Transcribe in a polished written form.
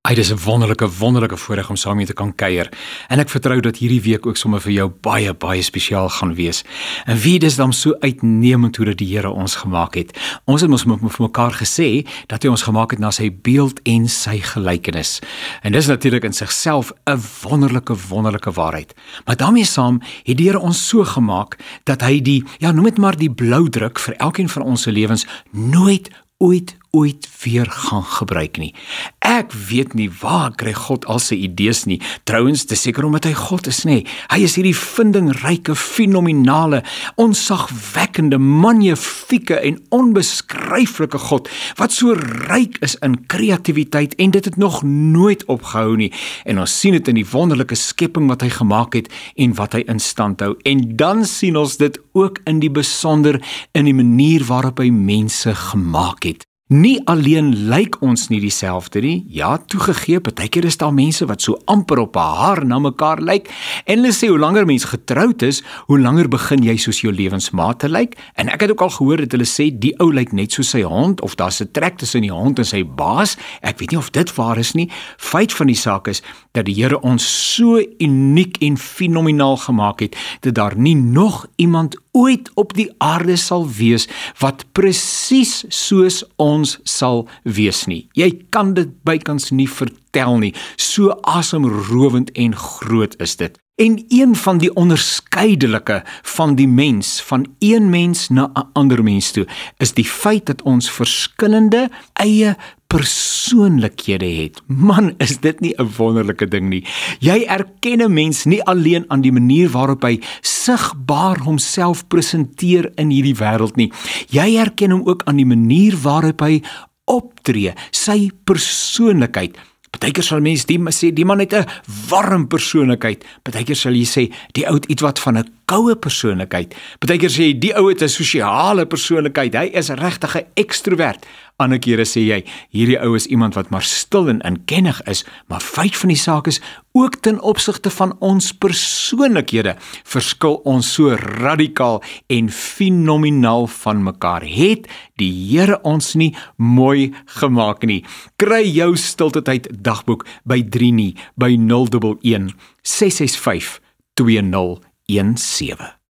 Dis 'n wonderlike voorreg om saam met jou te kan kuier. En ek vertrou dat hierdie week ook sommer vir jou baie spesiaal gaan wees. En wie dis dan so uitnemend hoe dat die Here ons gemaak het. Ons het mos vir mekaar gesê dat hy ons gemaak het na sy beeld en sy gelykenis. En dis natuurlik in sigself 'n wonderlike waarheid. Maar daarmee saam het die Here ons so gemaak dat hy noem dit maar die bloudruk vir elkeen van ons se lewens nooit ooit weer gaan gebruik nie. Ek weet nie waar kry God al sy idees nie. Trouwens, dis seker omdat hy God is, nê. Hy is hierdie vindingryke, fenominale, onsagwekkende, magnifieke en onbeskryflike God, wat so ryk is in kreatiwiteit en dit het nog nooit opgehou nie. En ons sien dit in die wonderlike skepping wat hy gemaak het en wat hy in stand hou. En dan sien ons dit ook in die besonder in die manier waarop hy mense gemaak het. Nie alleen lyk ons nie dieselfde nie, ja, toegegee, partykeer is daar mense wat so amper op 'n haar na mekaar lyk, en hulle sê, hoe langer mens getroud is, hoe langer begin jy soos jou lewensmaat te lyk, en ek het ook al gehoor dat hulle sê, die ou lyk net soos sy hond, of daar's 'n trek tussen die hond en sy baas, ek weet nie of dit waar is nie. Feit van die saak is, dat die Here ons so uniek en fenomenaal gemaak het, dat daar nie nog iemand ooit op die aarde sal wees, wat presies soos ons sal wees nie. Jy kan dit bykans nie vertel nie, so asemrowend en groot is dit. En een van die onderskeidelike van die mens, van een mens na 'n ander mens toe, is die feit dat ons verskillende eie persoonlikhede het. Man, is dit nie 'n wonderlike ding nie? Jy erken 'n mens nie alleen aan die manier waarop hy sigbaar homself presenteer in hierdie wêreld nie. Jy erken hom ook aan die manier waarop hy optree, sy persoonlikheid. Partykeer sal mense sê, die man het 'n warm persoonlikheid. Partykeer sal jy sê, die ou het iets wat van 'n koue persoonlikheid. Partykeer sê jy, die ou het 'n sosiale persoonlikheid. Hy is regtig 'n ekstrovert. Ander kere sê jy, hierdie ou is iemand wat maar stil en inkennig is, maar feit van die saak is, ook ten opsigte van ons persoonlikhede, verskil ons so radikaal en fenomenaal van mekaar. Het die Here ons nie mooi gemaak nie? Kry jou stiltetyd dagboek by 3 nie, by 011 665 2017.